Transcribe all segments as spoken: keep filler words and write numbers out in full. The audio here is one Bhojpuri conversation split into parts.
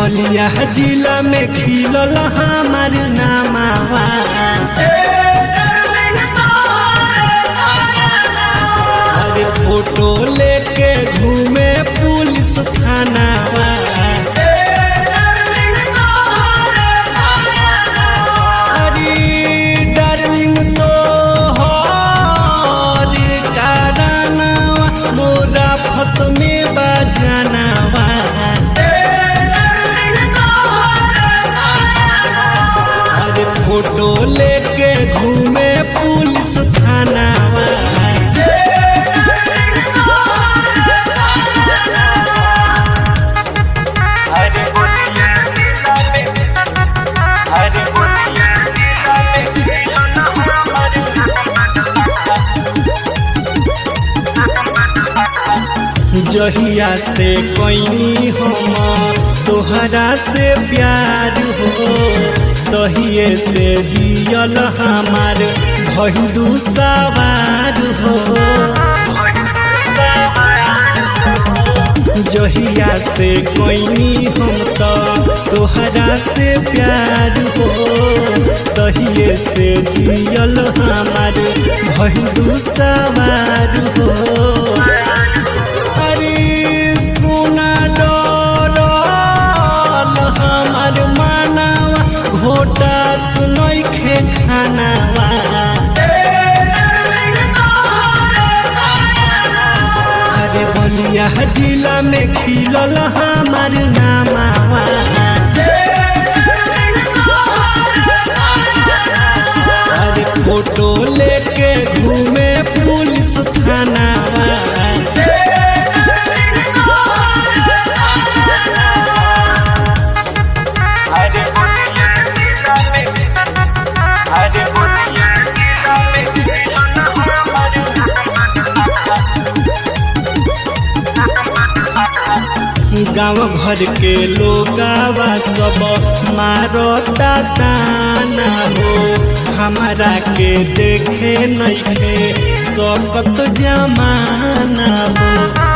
बलिया जिला में खिलल हमार नामावा। अरे फोटो लेके घूमे पुलिस थानावा। अरे डार्लिंग तो हरी कारनावा मोरा फत में बजानावा। अरे फोटो लेके घूमे पुलिस थानावा। जहिया से कोई हम तोहरा से प्यार हो, तहिए से जियल हमार भइलू सवार हो। जहिया से कोई हम तो तोहरा से प्यार हो, तहिए से जियल हमार भइलू सवार हो। घोटा तू नइखे खानावा। अरे बलिया जिला में खिलल हमार नामावा। अरे फोटो लेके घूमे पुलिस थानावा। गाँव भर के लोगावा सब मारता ताना हो, हमारा के देखे नइखे सकत जमाना हो।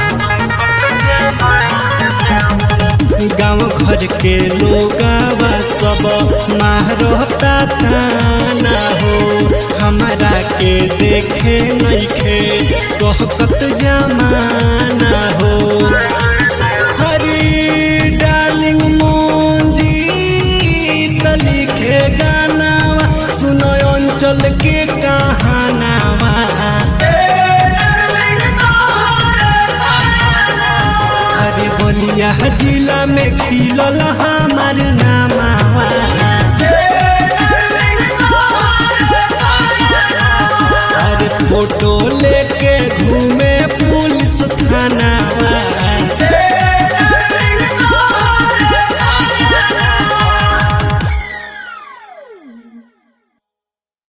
गाँव घर के लोगावा सब मारता ताना हो, हमारा के देखे नइखे सकत जमाना हो। डार्लिंग मोंजी लिखे गानावा, सुनो अंचल के कहानावा। अरे बलिया जिला में खिलल हमार नामावा। अरे फोटो ले